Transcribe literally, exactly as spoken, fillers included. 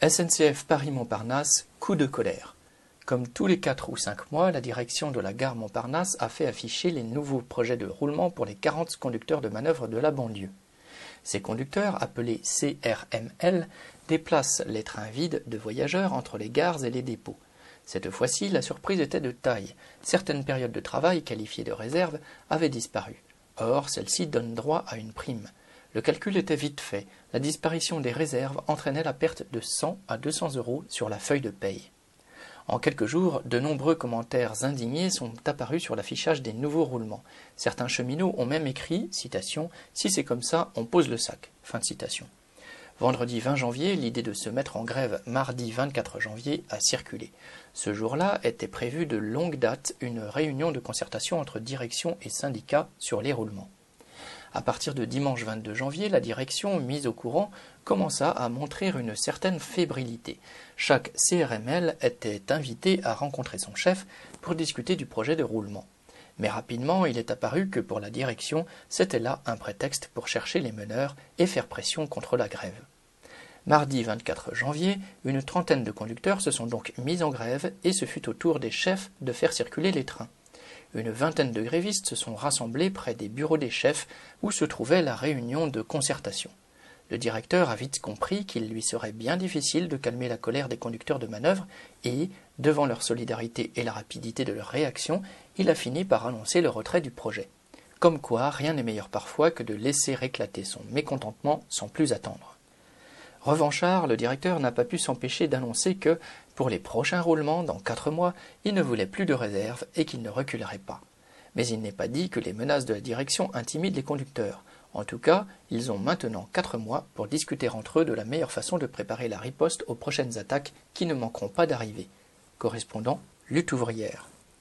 S N C F Paris-Montparnasse, coup de colère. Comme tous les quatre ou cinq mois, la direction de la gare Montparnasse a fait afficher les nouveaux projets de roulement pour les quarante conducteurs de manœuvre de la banlieue. Ces conducteurs, appelés C R M L, déplacent les trains vides de voyageurs entre les gares et les dépôts. Cette fois-ci, la surprise était de taille. Certaines périodes de travail, qualifiées de réserve, avaient disparu. Or, celles-ci donnent droit à une prime. Le calcul était vite fait. La disparition des réserves entraînait la perte de cent à deux cents euros sur la feuille de paye. En quelques jours, de nombreux commentaires indignés sont apparus sur l'affichage des nouveaux roulements. Certains cheminots ont même écrit, citation, « Si c'est comme ça, on pose le sac ». Fin de citation. Vendredi vingt janvier, l'idée de se mettre en grève mardi vingt-quatre janvier a circulé. Ce jour-là était prévu de longue date une réunion de concertation entre direction et syndicats sur les roulements. À partir de dimanche vingt-deux janvier, la direction, mise au courant, commença à montrer une certaine fébrilité. Chaque C R M L était invité à rencontrer son chef pour discuter du projet de roulement. Mais rapidement, il est apparu que pour la direction, c'était là un prétexte pour chercher les meneurs et faire pression contre la grève. Mardi vingt-quatre janvier, une trentaine de conducteurs se sont donc mis en grève et ce fut au tour des chefs de faire circuler les trains. Une vingtaine de grévistes se sont rassemblés près des bureaux des chefs où se trouvait la réunion de concertation. Le directeur a vite compris qu'il lui serait bien difficile de calmer la colère des conducteurs de manœuvre et, devant leur solidarité et la rapidité de leur réaction, il a fini par annoncer le retrait du projet. Comme quoi, rien n'est meilleur parfois que de laisser éclater son mécontentement sans plus attendre. Revanchard, le directeur n'a pas pu s'empêcher d'annoncer que, pour les prochains roulements, dans quatre mois, il ne voulait plus de réserve et qu'il ne reculerait pas. Mais il n'est pas dit que les menaces de la direction intimident les conducteurs. En tout cas, ils ont maintenant quatre mois pour discuter entre eux de la meilleure façon de préparer la riposte aux prochaines attaques qui ne manqueront pas d'arriver. Correspondant, lutte ouvrière.